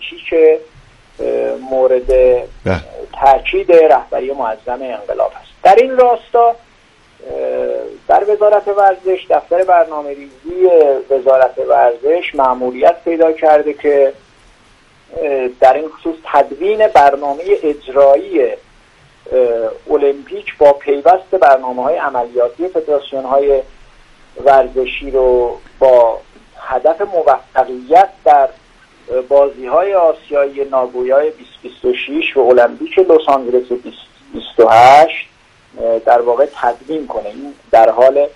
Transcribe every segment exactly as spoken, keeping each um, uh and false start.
که مورد تاکید رهبری معظم انقلاب است. در این راستا در وزارت ورزش، دفتر برنامه‌ریزی وزارت ورزش مأموریت پیدا کرده که در این خصوص تدوین برنامه اجرایی المپیک با پیوست برنامه‌های عملیاتی فدراسیون‌های ورزشی رو با هدف موفقیت در بازی‌های آسیایی ناگویا بیست بیست و شش و المپیک لس آنجلس بیست بیست و هشت در واقع تدوین کنه. این در حال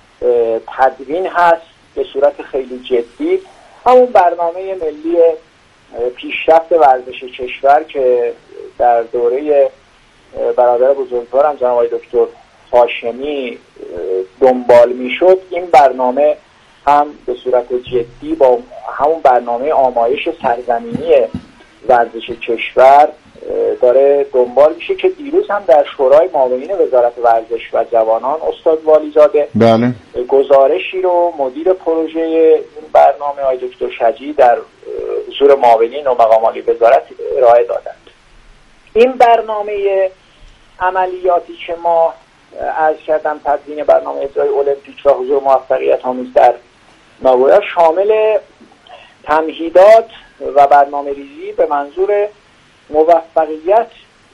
تدوین هست به صورت خیلی جدی. همون برنامه ملی پیشرفت ورزش کشور که در دوره برادر بزرگوارم جناب آقای دکتر هاشمی دنبال میشد، این برنامه هم به صورت جدی با همون برنامه آمایش سرزمینی ورزش کشور داره دنبال میشه که دیروز هم در شورای معاونین وزارت ورزش و جوانان استاد والیزاده بله گزارشی رو مدیر پروژه این برنامه آقای دکتر شجی در حضور معاونین و مقام عالی وزارت ارائه دادند. این برنامه عملیاتی که ما عرض کردم تدوین برنامه اجرای المپیک و حضور موفقیت آمیز در ناگویا شامل تمهیدات و برنامه ریزی به منظور موفقیت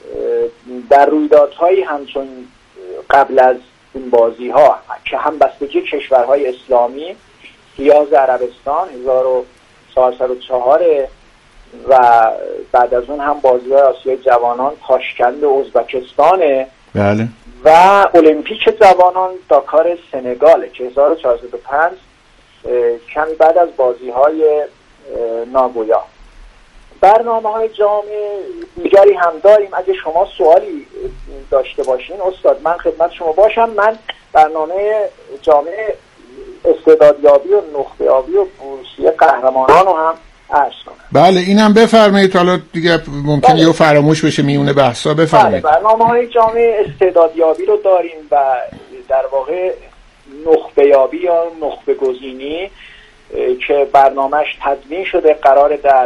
در رویدادهایی همچون قبل از این بازی ها که هم بستگی کشورهای اسلامی، ریاض عربستان هزار و چهارصد و چهار و بعد از اون هم بازی های آسیای جوانان تاشکند ازبکستان بله و المپیک جوانان داکار سنگال که هزار و چهارصد و پنج کمی بعد از بازی های ناگویا. برنامه های جامع دیگری هم داریم. اگه شما سوالی داشته باشین استاد من خدمت شما باشم. من برنامه جامع استعدادیابی و نخبه‌یابی و بورسیه قهرمانان رو هم عرض کنم. بله اینم بفرمایید، حالا دیگه ممکنه یه فراموش بشه میونه بحثا. بفرمایید. بله برنامه های جامع استعدادیابی رو داریم و در واقع نخبه‌یابی یا نخبه گزینی که برنامهش تدوین شده قرار در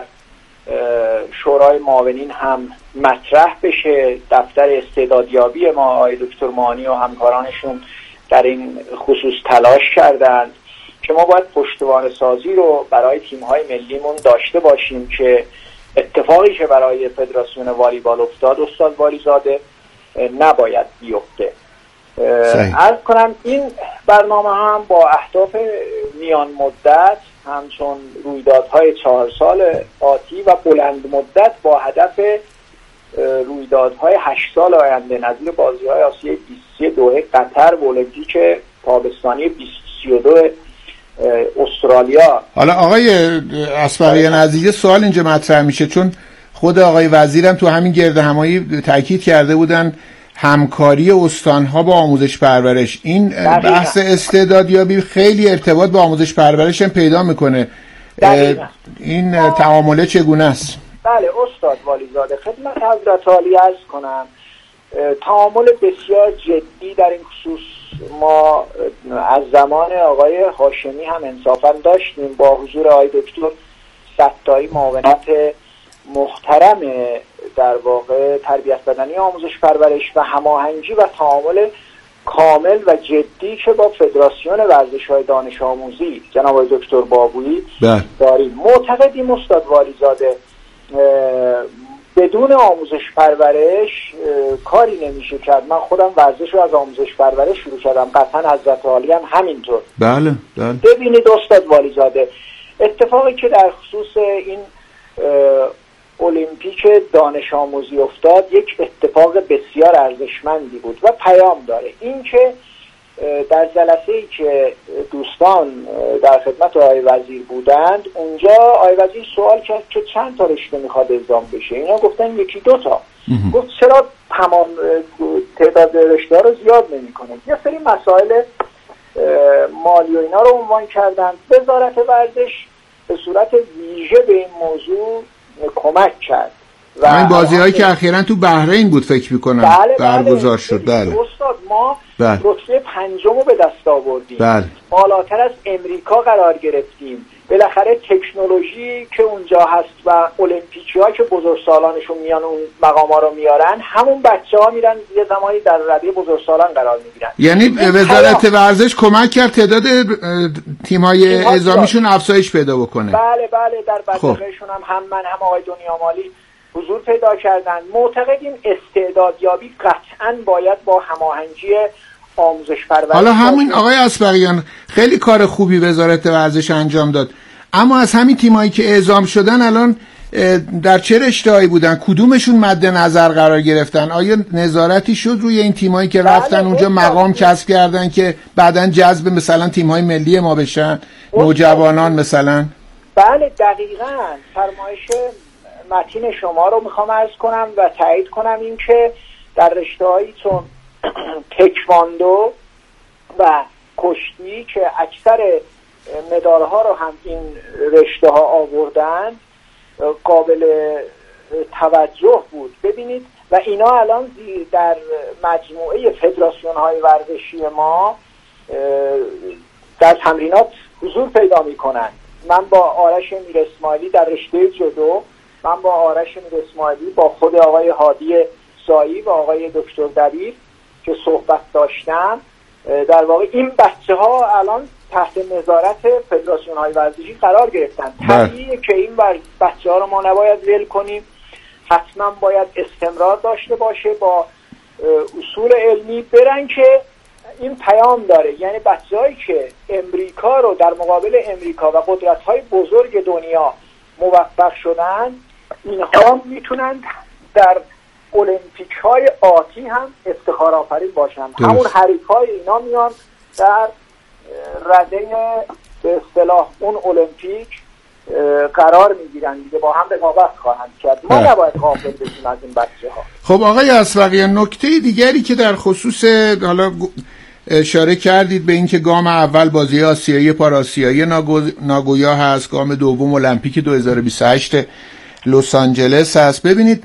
شورای معاونین هم مطرح بشه. دفتر استعدادیابی ما آقای دکتر مانی و همکارانشون در این خصوص تلاش کردند که ما باید پشتوانه سازی رو برای تیم‌های ملیمون داشته باشیم که اتفاقی که برای فدراسیون والیبال افتاد استاد والیزاده نباید بیفته. عرض کنم این برنامه هم با اهداف میان مدت همچون رویدادهای چهار سال آتی و بلند مدت با هدف رویدادهای هشت سال آینده نظیر بازی‌های آسیای بیست دوحه قطر و المپیک تابستانی بیست سی و دو استرالیا. حالا آقای اصفهانی عزیز سوال اینجا مطرح میشه چون خود آقای وزیرم تو همین گرد همایی تاکید کرده بودن همکاری استانها با آموزش پرورش. این بحث استعدادیابی خیلی ارتباط با آموزش پرورش هم پیدا میکنه. این تعامله چگونه است؟ بله استاد والیزاده خدمت حضرت عالی عرض کنم تعامل بسیار جدی در این خصوص ما از زمان آقای هاشمی هم انصافا داشتیم با حضور آقای دکتر ستایی معاونت محترم در واقع تربیت بدنی آموزش پرورش و هماهنگی و تعامل کامل و جدی که با فدراسیون ورزش‌های دانش آموزی جناب دکتر بابویی داریم. معتقدیم استاد والیزاده بدون آموزش پرورش کاری نمیشه کرد. من خودم ورزش رو از آموزش پرورش شروع کردم، قطعا حضرت عالی هم همینطور. بله بله. ببینید استاد والیزاده اتفاقی که در خصوص این المپیک دانش آموزی افتاد یک اتفاق بسیار ارزشمندی بود و پیام داره. این که در جلسه‌ای که دوستان در خدمت آقای وزیر بودند اونجا آقای وزیر سوال کرد که چند تا رشته میخواد اعزام بشه. اینا گفتن یکی دو تا. گفت چرا تمام تعداد رشته ها رو زیاد نمی‌کنید؟ یه سری مسائل مالی و اینا رو عنوان کردند. وزارت ورزش به صورت ویژه به این موضوع کمک کرد و این بازی هایی که اخیراً تو بحرین بود فکر میکنم بله برگزار بله شد. بله استاد ما بله. رتبه پنجم رو به دست آوردیم. بله. بالاتر از امریکا قرار گرفتیم. بالاخره تکنولوژی که اونجا هست و المپیکی ها که بزرگسالانشون میان اون مقام ها رو میارن، همون بچه ها میرن یه زمانی در رده بزرگسالان قرار میگیرن. یعنی وزارت ورزش کمک کرد تعداد تیم های اعزامیشون افزایش پیدا بکنه. بله بله، در بدرقهشون هم هم من هم آقای دنیامالی حضور پیدا کردن. معتقدیم استعدادیابی قطعاً باید با هماهنگی آموزش پرورش. حالا همین آقای اصبغیان خیلی کار خوبی وزارت ورزش انجام داد، اما از همین تیمایی که اعزام شدن الان در چه رشته‌ای بودن؟ کدومشون مد نظر قرار گرفتن؟ آیا نظارتی شد روی این تیمایی که رفتن بله اونجا مقام کسب کردن که بعداً جذب مثلا تیم‌های ملی ما بشن، نوجوانان مثلا؟ بله دقیقاً. فرمایش متین شما رو میخوام عرض کنم و تایید کنم این که در رشته‌هایی چون تکواندو و کشتی که اکثر مدال‌ها رو هم این رشته‌ها آوردن قابل توجه بود. ببینید و اینا الان در مجموعه فدراسیون‌های ورزشی ما در تمرینات حضور پیدا می‌کنند. من با آرش میر اسماعیلی در رشته جودو، من با آرش میر اسماعیلی با خود آقای هادی سایی و آقای دکتر دبیر که صحبت داشتم، در واقع این بچه ها الان تحت نظارت فدراسیون های ورزشی قرار گرفتن. طبیعیه که این بچه ها رو ما نباید ول کنیم، حتما باید استمرار داشته باشه، با اصول علمی برن که این پیام داره. یعنی بچه هایی که امریکا رو در مقابل امریکا و قدرت های بزرگ دنیا موفق شدن، اینها میتونن در المپیک های آتی هم افتخار آفرین باشن. همون حریف های اینا میان در رده به اصطلاح اون المپیک قرار میگیرن دیگه، با هم رقابت خواهند کرد. ما نباید غافل بشیم از این بچه ها. خب آقای اصبغیان، نکته دیگری که در خصوص حالا اشاره کردید به این که گام اول بازی آسیایی پاراسیایی ناگو... ناگویا هست، گام دوم المپیک دو هزار و بیست و هشت لس آنجلس هست. ببینید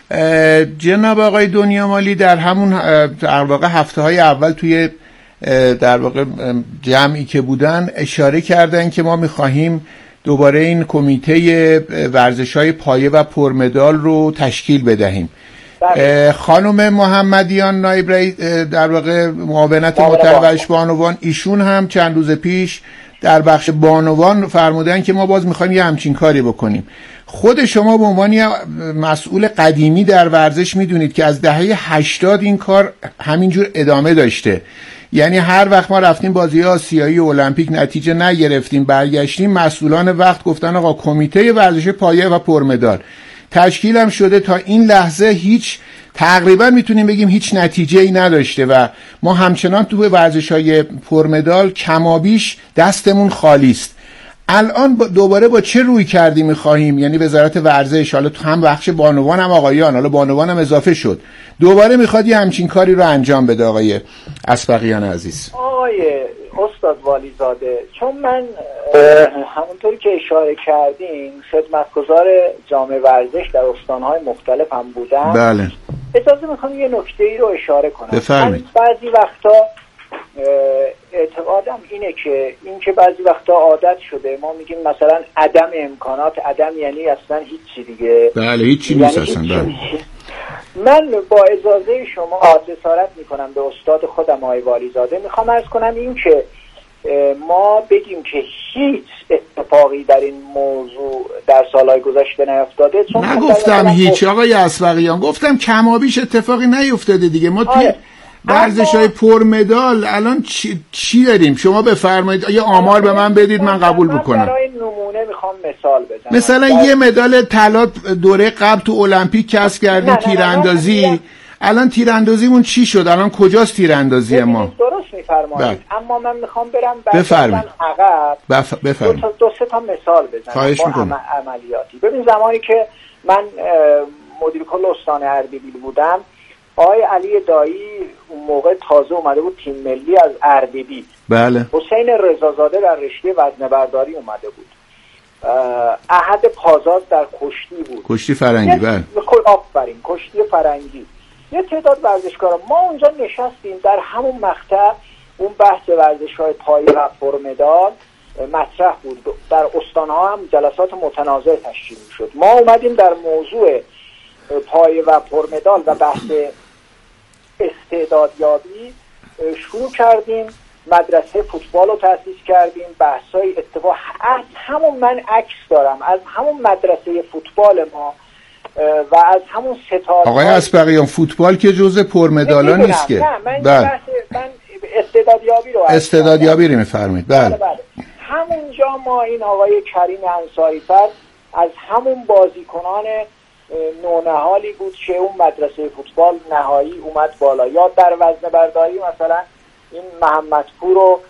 جناب آقای دنیامالی در همون در واقع هفته های اول توی در واقع جمعی که بودن اشاره کردن که ما میخواهیم دوباره این کمیته ورزش‌های پایه و پرمدال رو تشکیل بدهیم. خانم محمدیان نایب رئیس در واقع معاونت مطلقش بانوان، ایشون هم چند روز پیش در بخش بانوان فرمودن که ما باز میخوایم یه همچین کاری بکنیم. خود شما به عنوان مسئول قدیمی در ورزش میدونید که از دهه هشتاد این کار همینجور ادامه داشته. یعنی هر وقت ما رفتیم بازی آسیایی و المپیک نتیجه نگرفتیم، برگشتیم، مسئولان وقت گفتن آقا کمیته ورزش پایه و پرمدال تشکیل هم شده. تا این لحظه هیچ تقریبا میتونیم بگیم هیچ نتیجه ای نداشته و ما همچنان تو ورزش‌های پرمدال کمابیش دستمون خالی است. الان دوباره با چه روی کردی میخواهیم، یعنی وزارت ورزش، حالا تو هم بخش بانوان هم آقایان، حالا بانوان هم اضافه شد، دوباره میخواد یه همچین کاری رو انجام بده آقای اصبغیان عزیز؟ آقای استاد والیزاده، چون من همونطوری که اشاره کردین خدمتگزار جامعه ورزش در استانهای مختلف هم بودم، بله، اجازه میخوام یه نکته ای رو اشاره کنم. بفرمایید. من بعضی وقتا اعتقادم اینه که این که بعضی وقتا عادت شده ما میگیم مثلا عدم امکانات، عدم یعنی اصلا هیچی دیگه. بله، هیچی نیست یعنی اصلا. بله. من با اجازه شما جسارت میکنم به استاد خودم آقای والیزاده، میخوام عرض کنم این که ما بگیم که هیچ اتفاقی در این موضوع در سالهای گذشته نیفتاده. چون نگفتم هیچ آقای اصبغیان، گفتم کمابیش اتفاقی نیفتاده دیگه. ما توی ورزش‌های پرمدال الان چی, چی داریم؟ شما بفرمایید، یه آمار به من بدید من قبول بکنم. من برای نمونه میخوام مثال بزنم. مثلا یه مدال طلا دوره قبل تو المپیک کسب کردیم، تیراندازی. الان تیراندازیمون چی شد؟ الان کجاست تیراندازی ما؟ درست میفرمایید، اما من میخوام برم بفرمایید عقب بف... بفرمایید دو, دو سه تا مثال بزنم با عم... عملیاتی. ببین زمانی که من مدیر کل استان اردبیل بودم، آقای علی دایی اون موقع تازه اومده بود تیم ملی از اردبیل. بله. حسین رضازاده در رشته وزنه‌برداری اومده بود. احد پازاد در کشتی بود. کشتی فرنگی. بله. آفرین، کشتی فرنگی. یه تعداد ورزشکارا ما اونجا نشستیم در همون مقطع اون بحث ورزش‌های پایه و پرمدال مطرح بود. در استانها هم جلسات متنازع تشکیل میشد. ما اومدیم در موضوع پایه و پرمدال و بحث استعدادیابی شروع کردیم، مدرسه فوتبال رو تأسیس کردیم، بحثای اتفاق از همون من عکس دارم از همون مدرسه فوتبال ما و از همون ستاره. آقای اسبقیان فوتبال که جزء پرمدالا نیست که. نه من بحث من استعدادیابی رو استعدادیابی رو میفرمایید. بله. بله. همونجا ما این آقای کریم انصاری‌فر از همون بازیکنان نونهالی بود که اون مدرسه فوتبال نهایی اومد بالا. یا در وزنه برداری مثلا این محمدپور و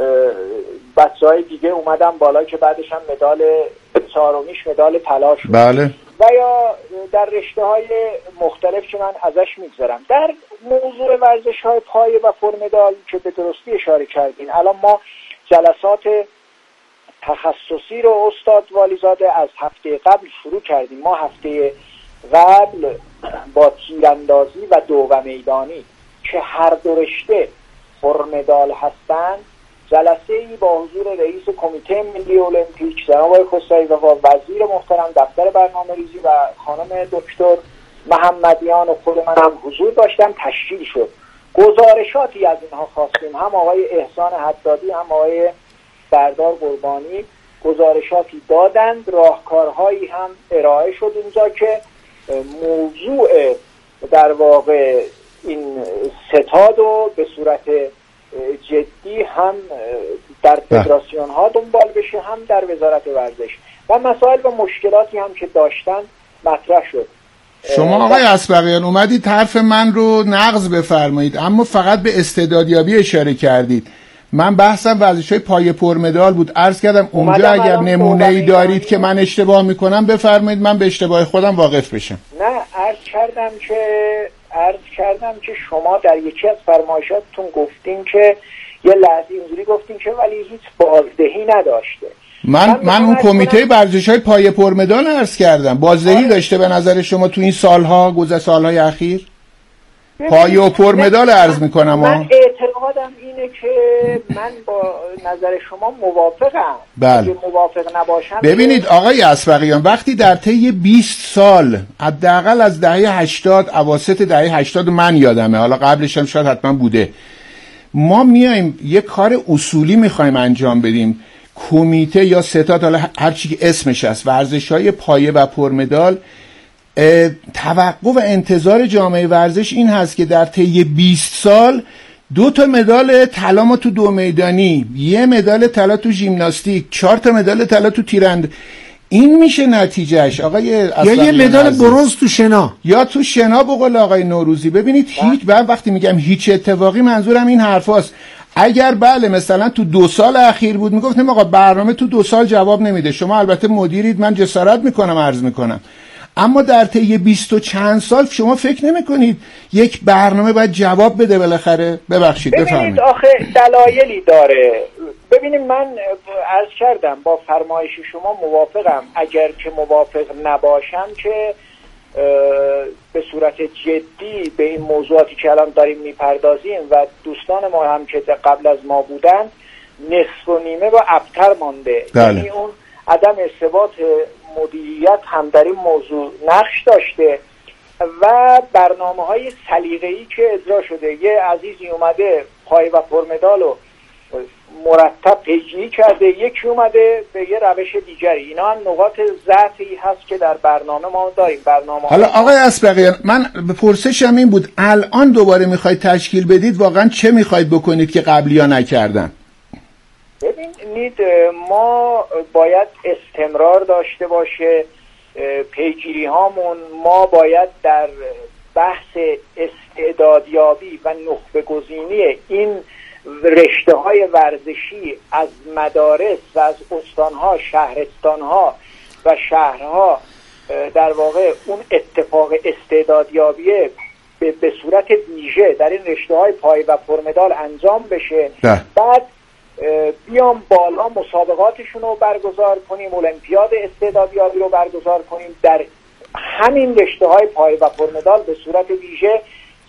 بچه‌های دیگه اومدن بالا که بعدش هم مدال چهارمیش مدال طلا شد. بله. و یا در رشته‌های مختلف که من ازش میگذرم. در موضوع ورزش‌های پایه و پرمدال که به درستی اشاره کردین، الان ما جلسات تخصصی رو استاد والیزاده از هفته قبل شروع کردیم. ما هفته قبل با تیراندازی و دوو میدانی که هر دو رشته پرمدال هستند جلسه ای با حضور رئیس کمیته ملی المپیک جناب آقای خسروی و وزیر محترم دفتر برنامه‌ریزی و خانم دکتر محمدیان و خود من هم حضور داشتم تشکیل شد. گزارشاتی از اینها خواستیم، هم آقای احسان حدادی هم آقای سردار قربانی گزارشاتی دادند، راهکارهایی هم ارائه شد اونجا که موضوع در واقع این ستاد رو به صورت جدی هم در فدراسیون ها دنبال بشه، هم در وزارت ورزش و مسائل و مشکلاتی هم که داشتن مطرح شد. شما آقای اسبقیان اومدید حرف من رو نقض بفرمایید، اما فقط به استعدادیابی اشاره کردید. من بحثم ورزش‌های پایه پرمدال بود. عرض کردم اونجا اگر نمونه‌ای دارید که من اشتباه میکنم بفرمایید، من به اشتباه خودم واقف بشم. نه عرض کردم که عرض کردم که شما در یکی از فرمایشاتتون گفتین که یه لحظه اینجوری گفتین که ولی هیچ بازدهی نداشته. من من, من اون کمیته ورزش‌های پایه پرمدال عرض کردم، بازدهی داشته به نظر شما تو این سالها گذشته سالهای اخیر؟ پایه و پرمدال عرض میکنم. من اعتقادم اینه که من با نظر شما موافقم. بله. موافق نباشم ببینید آقای اسبقیان، وقتی در طی بیست سال حداقل از دهه هشتاد اواسط دهه هشتاد من یادمه، حالا قبلش هم شاید حتما بوده، ما میایم یه کار اصولی میخوایم انجام بدیم، کمیته یا ستاد، حالا هر چی که اسمش هست، ورزش‌های پایه و پرمدال، توقع و انتظار جامعه ورزش این هست که در طی بیست سال دو تا مدال طلا ما تو دو میدانی، یه مدال طلا تو ژیمناستیک، چهار تا مدال طلا تو تیراند، این میشه نتیجهش آقای یا یه مدال برنز تو شنا یا تو شنا به قول آقای نوروزی. ببینید هیچ بعد وقتی میگم هیچ اتفاقی منظورم این حرفاست. اگر بله مثلا تو دو سال اخیر بود میگفتیم آقا برنامه تو دو سال جواب نمیده، شما البته مدیرید، من جسارت میکنم عرض میکنم، اما در طی بیست و چند سال شما فکر نمی کنید یک برنامه باید جواب بده بالاخره؟ ببخشید بفرمایید. ببینید آخه دلایلی داره. ببینید من عرض کردم با فرمایش شما موافقم، اگر که موافق نباشم که به صورت جدی به این موضوعاتی که الان داریم میپردازیم و دوستان ما هم که قبل از ما بودن نصف و نیمه و ابتر مانده. یعنی اون عدم ارتباط مدیریت هم در این موضوع نقش داشته و برنامه های سلیقه‌ای که اجرا شده. یه عزیزی اومده پایه و پرمدال رو مرتب پیگیری کرده، یکی اومده به یه روش دیگری. اینا هم نقاط ضعفی هست که در برنامه ما داریم. برنامه حالا آقای اسبقیان، من به پرسشم این بود الان دوباره میخواید تشکیل بدید، واقعا چه میخواید بکنید که قبلیا نکردن؟ ببینید ما باید استمرار داشته باشه پیگیری هامون، ما باید در بحث استعدادیابی و نخبه گزینی این رشته های ورزشی از مدارس و از استانها، شهرستانها و شهرها در واقع اون اتفاق استعدادیابی به, به صورت ویژه در این رشته های پایه و پرمدال انجام بشه. ده. بعد بیام بالا مسابقاتشون رو برگزار کنیم، المپیاد استعدادیابی رو برگزار کنیم در همین رشته های پایه و پرمدال به صورت ویژه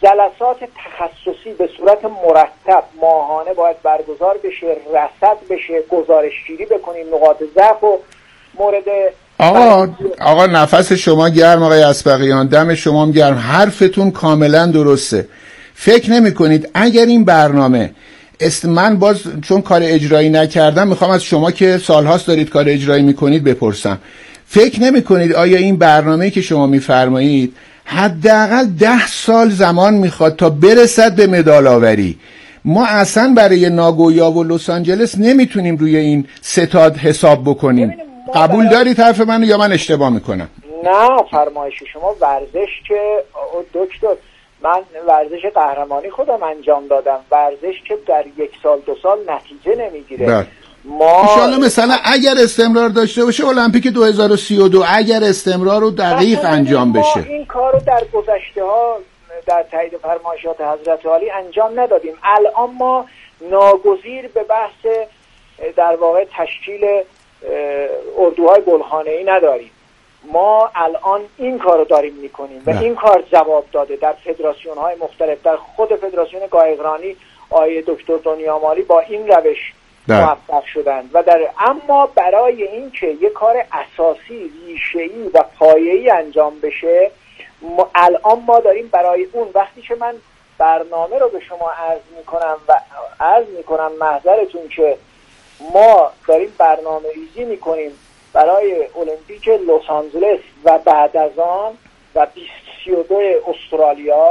جلسات تخصصی به صورت مرتب ماهانه باید برگزار بشه، رصد بشه، گزارشگیری بکنیم، نقاط ضعف و مورد آقا آقا نفس شما گرم آقای اسبقیان، دم شما هم گرم، حرفتون کاملا درسته. فکر نمی کنید اگر این برنامه است، من باز چون کار اجرایی نکردم میخوام از شما که سالهاست دارید کار اجرایی میکنید بپرسم، فکر نمی کنید آیا این برنامه‌ای که شما میفرمایید حداقل ده سال زمان میخواد تا برسد به مدال آوری؟ ما اصلا برای ناگویا و لس آنجلس نمیتونیم روی این ستاد حساب بکنیم. قبول دارید حرف منو یا من اشتباه میکنم؟ نه، فرمایش شما ورزش که دکتر، من ورزش قهرمانی خودم انجام دادم، ورزش که در یک سال دو سال نتیجه نمیگیره. بله. ما انشالله مثلا اگر استمرار داشته باشه المپیک دو هزار و سی و دو اگر استمرار رو دقیق انجام بشه. ما این کار رو در گذشته ها در تایید فرمایشات حضرت عالی انجام ندادیم. الان ما ناگزیر به بحث در واقع تشکیل اردوهای گلخانه‌ای نداریم. ما الان این کار رو داریم میکنیم و این کار جواب داده در فدراسیون های مختلف. در خود فدراسیون قایقرانی آقای دکتر دنیامالی با این روش موفق شدند و در اما برای این که یک کار اساسی، ریشه‌ای و پایه‌ای انجام بشه، ما الان ما داریم برای اون، وقتی که من برنامه رو به شما عرض میکنم و عرض میکنم محضرتون که ما داریم برنامه ریزی میکنیم برای المپیک لس آنجلس و بعد از آن و بیست سی و دو استرالیا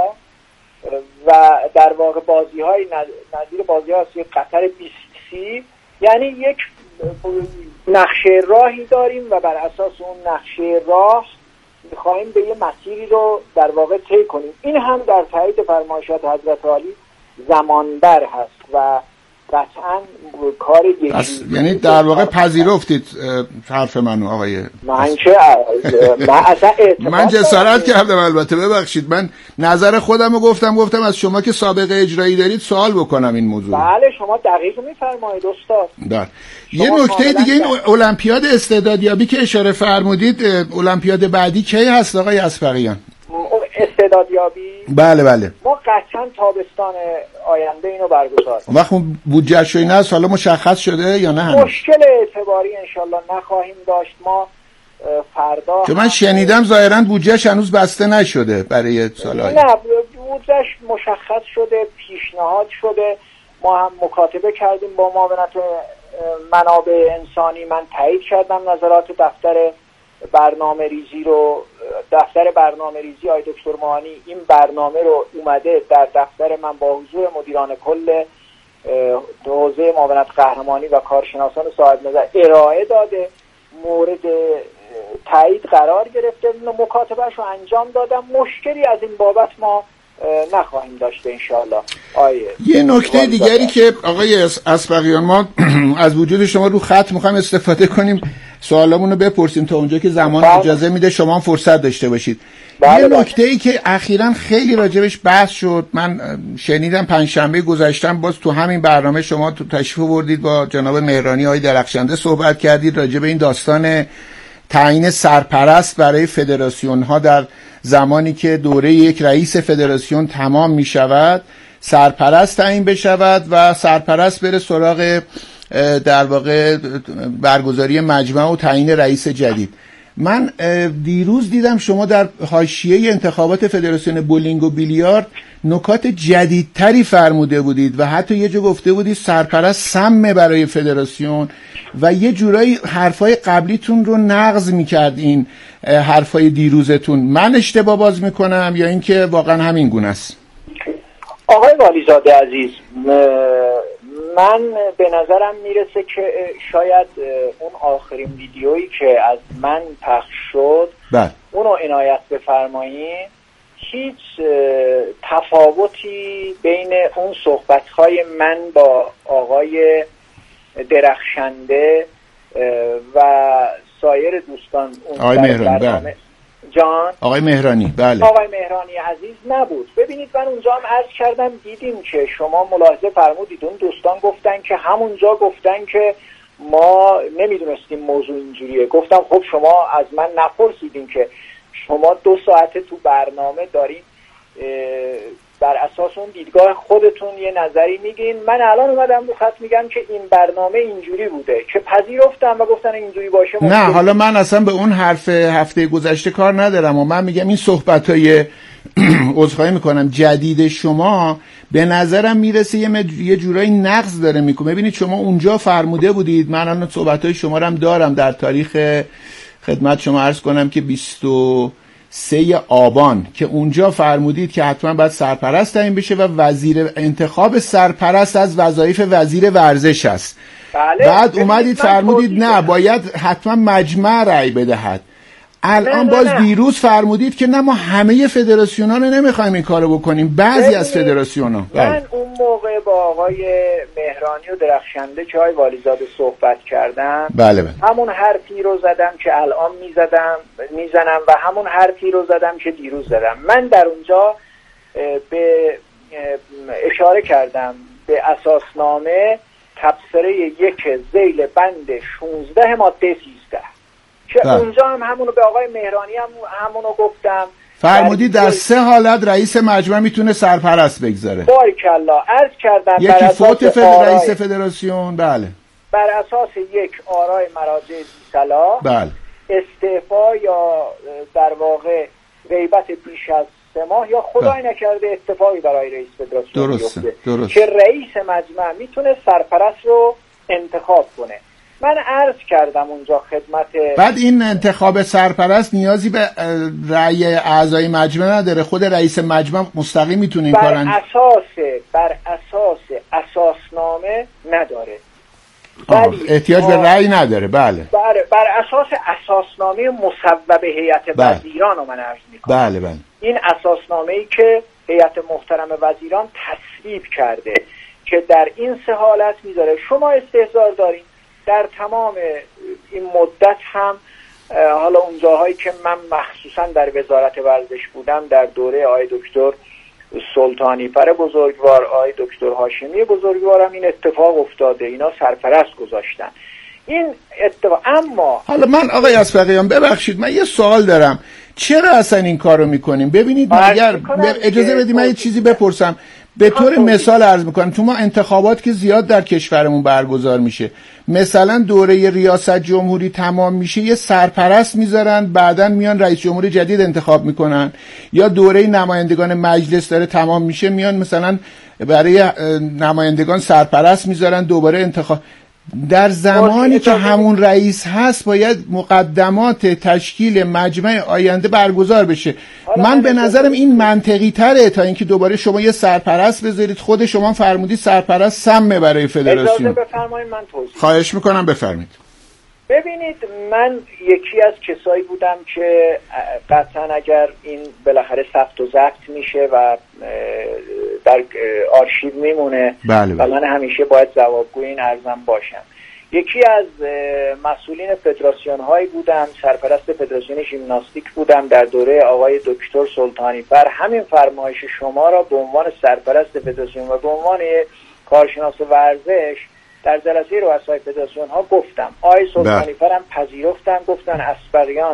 و در واقع بازی های نظیر بازی های قطر بیست سی، یعنی یک نقشه راهی داریم و بر اساس اون نقشه راه میخواهیم به یه مسیری رو در واقع طی کنیم. این هم در تایید فرمایشات حضرت عالی زمانبر هست و قطعا کار یکی، یعنی در واقع پذیرفتید حرف منو آقای من که من اصلا من جسارت کردم، البته ببخشید، من نظر خودم رو گفتم گفتم از شما که سابقه اجرایی دارید سوال بکنم این موضوع. بله شما دقیق میفرمایید استاد. بله. یه نکته دیگه، این المپیاد استعدادیابی که اشاره فرمودید، المپیاد بعدی کی هست آقای اسبقیان؟ استعدادیابی بله بله ما قطعا تابستان آینده اینو برگزار کنیم. وقت بودجه‌ش اینا از حالا مشخص شده یا نه؟ هنوز مشکل اعتباری انشالله نخواهیم داشت. ما فردا که من شنیدم ظاهرا بودجه‌ش هنوز بسته نشده برای سال آینده. نه، بودجه‌ش مشخص شده، پیشنهاد شده، ما هم مکاتبه کردیم با معاونت منابع انسانی، من تایید کردم نظرات دفتر برنامه ریزی رو، دفتر برنامه ریزی آقای دکتر ماهانی این برنامه رو اومده در دفتر من با حضور مدیران کل حوزه معاونت قهرمانی و کارشناسان صاحب نظر ارائه داده، مورد تایید قرار گرفته، مکاتبهش رو انجام دادم. مشکلی از این بابت ما نخواهیم داشته انشاءالله. آیه یه نکته دیگری که آقای اسبقیان، ما از وجود شما رو خط میخوایم استفاده کنیم سوالامون رو بپرسیم تا اونجا که زمان بله. اجازه میده شما هم فرصت داشته باشید. بله. یه نکته ای که اخیراً خیلی راجبش بحث شد، من شنیدم پنجشنبه گذشتم باز تو همین برنامه شما تو تشریف آوردید با جناب مهرانی آقای درخشنده صحبت کردید راجب این داستان تعیین سرپرست برای فدراسیون ها در زمانی که دوره یک رئیس فدراسیون تمام می شود، سرپرست تعیین بشود و سرپرست بره سراغ در واقع برگزاری مجمع و تعیین رئیس جدید. من دیروز دیدم شما در حاشیه انتخابات فدراسیون بولینگ و بیلیارد نکات جدیدتری فرموده بودید و حتی یه جا گفته بودید سرپرست سمه برای فدراسیون و یه جورایی حرفای قبلیتون رو نقض میکرد این حرفای دیروزتون. من اشتباه باز میکنم یا اینکه واقعا همین گونه است؟ آقای والیزاده عزیز، من به نظرم میرسه که شاید اون آخرین ویدیویی که از من پخش شد بله. اونو عنایت بفرمایید. هیچ تفاوتی بین اون صحبت‌های من با آقای درخشنده و سایر دوستان اون آقای مهرانی بله. جان آقای مهرانی بله آقای مهرانی عزیز نبود. ببینید من اونجا هم عرض کردم، دیدیم که شما ملاحظه فرمودید اون دوستان گفتن که همونجا گفتن که ما نمیدونستیم موضوع اینجوریه. گفتم خب شما از من نپرسیدین که شما دو ساعته تو برنامه دارید بر اساس اون دیدگاه خودتون یه نظری میگین. من الان اومدم رو خط میگم که این برنامه اینجوری بوده که پذیرفتم و گفتن اینجوری باشه. نه حالا من اصلا به اون حرف هفته گذشته کار ندارم و من میگم این صحبت‌های عذرخواهی میکنم جدید شما به نظرم میرسه یه, مج... یه جورایی نقض داره میکنه. ببینید شما اونجا فرموده بودید، من الان صحبت‌های شما رو هم دارم، در تاریخ خدمت شما عرض کنم که بیست و سه آبان که اونجا فرمودید که حتما باید سرپرست تعیین بشه و وزیر انتخاب سرپرست از وظایف وزیر ورزش است. بله. بعد اومدید فرمودید نه باید حتما مجمع رأی بدهد. الان باز نه نه. دیروز فرمودید که نه ما همه فدراسیون‌ها رو نمیخوایم این کارو بکنیم، بعضی از فدراسیون‌ها. من اون موقع با آقای مهرانی و درخشنده که آقای والیزاده صحبت کردم، بله بله. همون حرفی رو زدم که الان میزدم میزنم و همون حرفی رو زدم که دیروز زدم. من در اونجا به اشاره کردم به اساسنامه تبصره یک ذیل بند شانزده ماده سیزده که ده. اونجا هم همونو به آقای مهرانی هم همونو گفتم، فرمودید در سه حالت رئیس مجمع میتونه سرپرست بگذاره. بارکالله. عرض کردم یکی فوت فد... رئیس فدراسیون، بله، بر اساس یک آرای مراجع ذی‌صلاح، بله، استعفا یا در واقع غیبت بیش از سه ماه یا خدای نکرده اتفاقی برای رئیس فدراسیون بیفته که رئیس مجمع میتونه سرپرست رو انتخاب کنه. من عرض کردم اونجا خدمت. بعد این انتخاب سرپرست نیازی به رأی اعضای مجمع نداره، خود رئیس مجمع مستقیم میتونه این کارو بر اساس بر اساس اساسنامه نداره. ولی احتیاج به رأی نداره. بله. بر بر اساس اساسنامه مصوبه هیئت وزیران رو من عرض میکنم. بله بله. این اساسنامه‌ای که هیئت محترم وزیران تصویب کرده که در این سه حالت میذاره. شما استحضار دارین در تمام این مدت هم، حالا اون جاهایی که من مخصوصا در وزارت ورزش بودم در دوره آقای دکتر سلطانی پر بزرگوار، آقای دکتر هاشمی بزرگوار هم این اتفاق افتاده، اینا سرپرست گذاشتن این اتفاق. اما حالا من آقای اسبقیان ببخشید من یه سوال دارم، چرا اصلا این کارو میکنیم؟ ببینید اگر اجازه بدید من یه چیزی بپرسم به طور مثال عرض میکنم. تو ما انتخابات که زیاد در کشورمون برگزار میشه، مثلا دوره ریاست جمهوری تمام میشه یه سرپرست میذارن، بعداً میان رئیس جمهور جدید انتخاب میکنن، یا دوره نمایندگان مجلس داره تمام میشه میان مثلا برای نمایندگان سرپرست میذارن دوباره انتخاب. در زمانی که همون رئیس هست باید مقدمات تشکیل مجمع آینده برگزار بشه. من به نظرم این منطقی تره تا اینکه دوباره شما یه سرپرست بذارید. خود شما فرمودید سرپرست سمه برای فدراسیون. اجازه بفرمایید من توضیح. خواهش میکنم بفرمایید. ببینید من یکی از کسایی بودم که قطعا اگر این بالاخره ثبت و ضبط میشه و در آرشیو میمونه بله بله. و من همیشه باید جوابگوی این عرضم باشم. یکی از مسئولین فدراسیون هایی بودم، سرپرست فدراسیون ژیمناستیک بودم در دوره آقای دکتر سلطانی پر. همین فرمایش شما را به عنوان سرپرست فدراسیون و به عنوان کارشناس ورزش در جلسه رؤسای فدراسیون ها گفتم. آقای سلطانی پر هم پذیرفتن، گفتن اسبقیان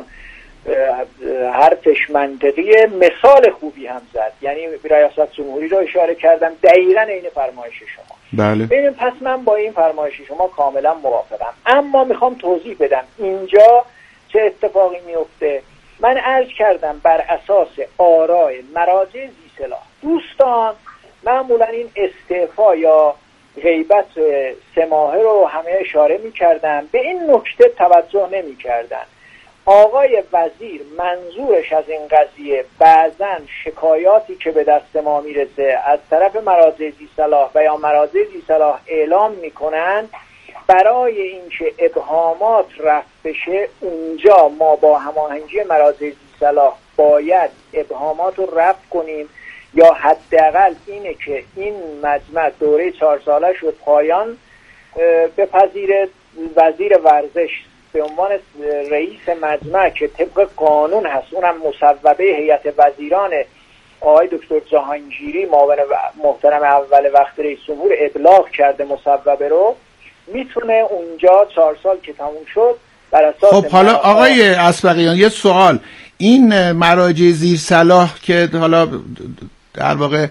حرفش منطقیه، مثال خوبی هم زد، یعنی ریاست جمهوری رو اشاره کردم دقیقاً این فرمایش شما. بله. ببینیم پس من با این فرمایش شما کاملا موافقم، اما میخوام توضیح بدم اینجا چه اتفاقی میفته. من عرض کردم بر اساس آرای مراجع ذی‌صلاح. دوستان معمولا این استعفا یا غیبت سه ماهه رو همه اشاره میکردن، به این نکته توجه نمیکردن. آقای وزیر منظورش از این قضیه بعضن شکایاتی که به دست ما میرسه از طرف مراجع ذی‌صلاح و یا مراجع ذی‌صلاح اعلام میکنن برای اینکه ابهامات رفع بشه، اونجا ما با هماهنگی مراجع ذی‌صلاح باید ابهامات رو رفع کنیم یا حداقل اینه که این مجمع دوره چهار ساله شد پایان بپذیره. وزیر ورزش به عنوان رئیس مجمع که طبق قانون هست، اونم مصوبه هیئت وزیران آقای دکتر جهانگیری معاون محترم اول وقت رئیس جمهور ابلاغ کرده مصوبه رو، میتونه اونجا چهار سال که تموم شد بر اساس. خب حالا آقای اسبقیان یه سوال، این مراجع ذی‌صلاح که حالا در واقع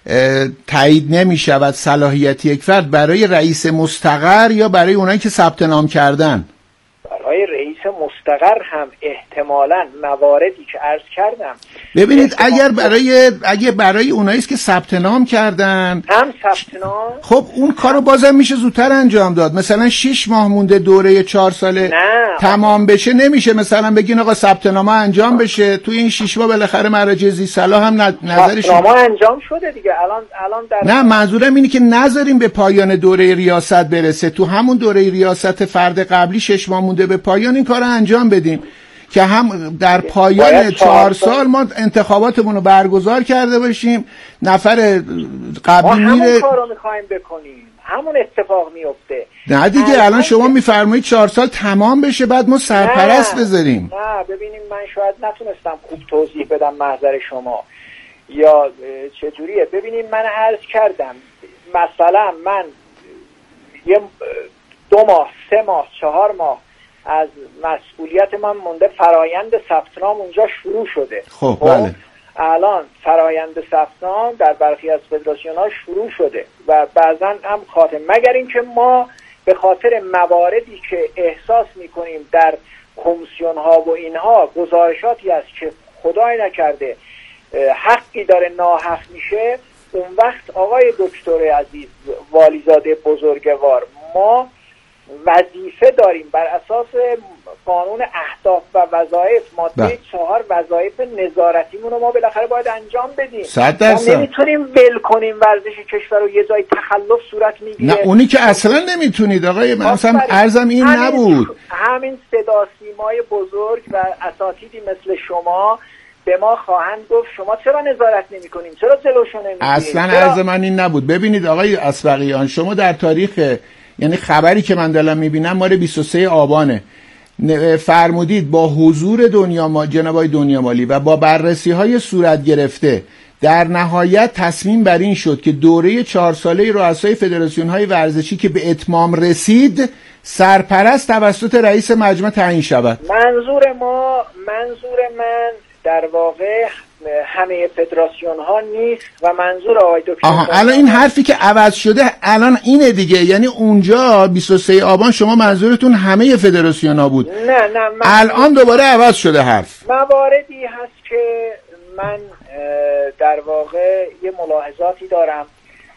تایید نمی شود صلاحیت یک فرد برای رئیس مستقر یا برای اونایی که ثبت نام کردن؟ برای رئیس مستقر هم احتمالاً مواردی که عرض کردم. ببینید اگر برای اگه برای اونایی که ثبت نام کردن هم ثبت نام، خب اون کارو بازم میشه زودتر انجام داد. مثلا شش ماه مونده دوره چهار ساله نه. تمام بشه، نمیشه مثلا بگین آقا ثبت نام انجام بشه تو این شش ماه بالاخره مراجع ذی صلاح هم نظرش ثبت نام انجام شده دیگه. الان الان در نه منظورم اینه که نذاریم به پایان دوره ریاست برسه، تو همون دوره ریاست فرد قبلی شش ماه مونده به پایان این کارو انجام بدیم که هم در پایان چهار سال ما انتخاباتمون رو برگزار کرده باشیم. نفر قبلی میره، همون کارو میخوایم بکنیم، همون اتفاق میفته. نه دیگه الان شما میفرمایید چهار سال تمام بشه بعد ما سرپرست بذاریم. نه ببینیم من شاید نتونستم خوب توضیح بدم محضر شما یا چجوریه. ببینیم من عرض کردم مثلا من یه دو ماه سه ماه چهار ماه از مسئولیت من مونده، فرایند ثبت نام اونجا شروع شده. خب بله الان فرایند ثبت نام در برخی از فدراسیون ها شروع شده و بعضا هم خاتم، مگر اینکه ما به خاطر مواردی که احساس میکنیم در کمیسیون ها و اینها گزارشاتی است که خدای نکرده حقی داره ناحق میشه، اون وقت آقای دکتر عزیز والیزاده بزرگوار ما وظیفه داریم بر اساس قانون اهداف و وظایف ماده چهار وظایف نظارتیمون رو ما بالاخره باید انجام بدیم. صد درصد ما نمیتونیم ول کنیم ورزش کشور رو، یه جای تخلف صورت میگیره. نه اونی که اصلا نمیتونید آقای، مثلا عرضم این همین نبود. همین صدا سیمای بزرگ و اساتیدی مثل شما به ما خواهند گفت شما چرا نظارت نمی کنیم، چرا جلوشو نمیگیریم. اصلا عرض من این نبود. ببینید آقای اصفقیان، شما در تاریخ، یعنی خبری که من دارم میبینم مال بیست و سه آبانه، فرمودید با حضور دنیا ما جناب آقای دنیا مالی و با بررسی های صورت گرفته در نهایت تصمیم بر این شد که دوره چهار ساله رؤسای فدراسیون های ورزشی که به اتمام رسید سرپرست توسط رئیس مجمع تعیین شود. منظور ما منظور من در واقع همه فدراسیون ها نیست و منظور آقای دکتر آها الان این حرفی که عوض شده الان اینه دیگه، یعنی اونجا بیست و سه آبان شما منظورتون همه فدراسیون ها بود. نه نه من الان دوباره عوض شده حرف. مواردی هست که من در واقع یه ملاحظاتی دارم.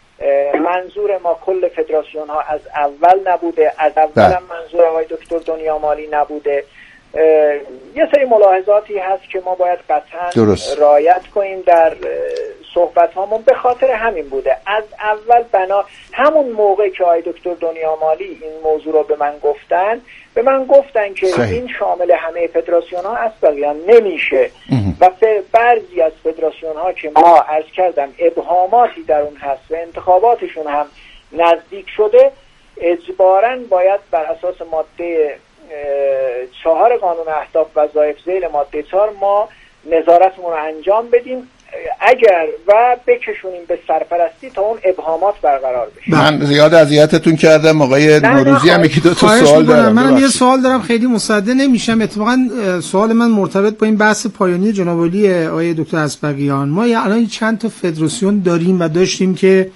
منظور ما کل فدراسیون ها از اول نبوده، از اول هم منظور آقای دکتر دنیا مالی نبوده. یه سری ملاحظاتی هست که ما باید قطعا رعایت کنیم در صحبت هامون، به خاطر همین بوده. از اول بنا همون موقع که آقای دکتر دنیا مالی این موضوع رو به من گفتن به من گفتن که صحیح. این شامل همه فدراسیون ها اصلا نمیشه و بعضی از فدراسیون ها که ما عرض کردم ابهاماتی در اون هست و انتخاباتشون هم نزدیک شده، اجباراً باید بر اساس ماده چهار قانون اهداف و وظایف ذیل ماده چهار ما نظارتمون رو انجام بدیم اگر و بکشونیم به سرپرستی تا اون ابهامات برقرار بشه. من زیاد اذیتتون کردم آقای نوروزی، هم یکی دو تا سوال دارم. من یه سوال دارم خیلی مصدق نمیشم. اتفاقا سوال من مرتبط با این بحث پایانی جناب عالی آقای دکتر اسبقیان. ما الان چند تا فدراسیون داریم و داشتیم که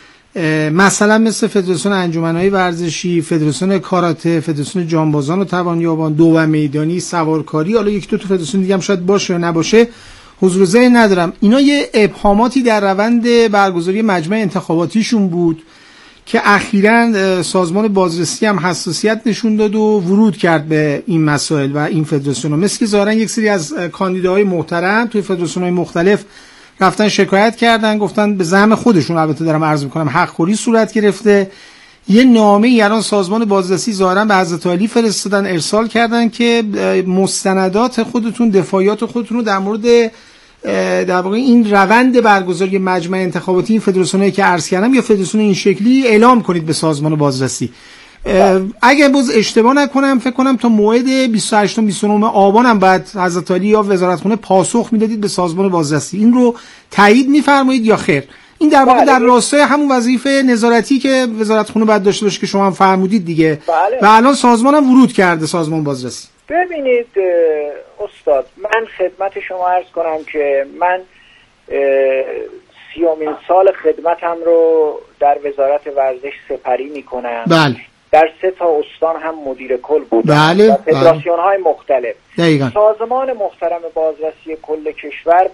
مثلا مثل فدراسیون انجمن‌های ورزشی، فدراسیون کاراته، فدراسیون جانبازان و توانیابان، دو میدانی، سوارکاری، حالا یک دو تا فدراسیون دیگه هم شاید باشه یا نباشه، حضور ذهن ندارم. اینا یه ابهاماتی در روند برگزاری مجمع انتخاباتیشون بود که اخیراً سازمان بازرسی هم حساسیت نشون داد و ورود کرد به این مسائل و این فدراسیون‌ها. مثل که ظاهراً یک سری از کاندیداهای محترم توی فدراسیون‌های مختلف رفتن شکایت کردن، گفتن به زعم خودشون، البته دارم عرض میکنم، حقخوری صورت گرفته. یه نامه ایران سازمان بازرسی ظاهرا به حضرت علی فرستادن، ارسال کردن که مستندات خودتون، دفاعیات خودتون رو در مورد در واقع این روند برگزاری مجمع انتخاباتی این فدراسیونایی که عرض کردم یا فدراسیون این شکلی اعلام کنید به سازمان بازرسی. اگه باز اشتباه نکنم فکر کنم تا موعد بیست و هشت و بیست و نه آبان هم بعد حضرت علی یا وزارتخونه پاسخ میدادید به سازمان بازرسی. این رو تایید میفرمایید یا خیر؟ این در واقع در راستای همون وظیفه نظارتی که وزارتخونه باید داشته باشه که شما هم فرمودید دیگه. بله. و الان سازمان هم ورود کرده، سازمان بازرسی. ببینید استاد، من خدمت شما عرض کنم که من سیومین سال خدمتم رو در وزارت ورزش سپری میکنم. بله. در سه تا استان هم مدیر کل بودم. بله. و فدراسیون های مختلف. دقیقا. سازمان محترم بازرسی کل کشور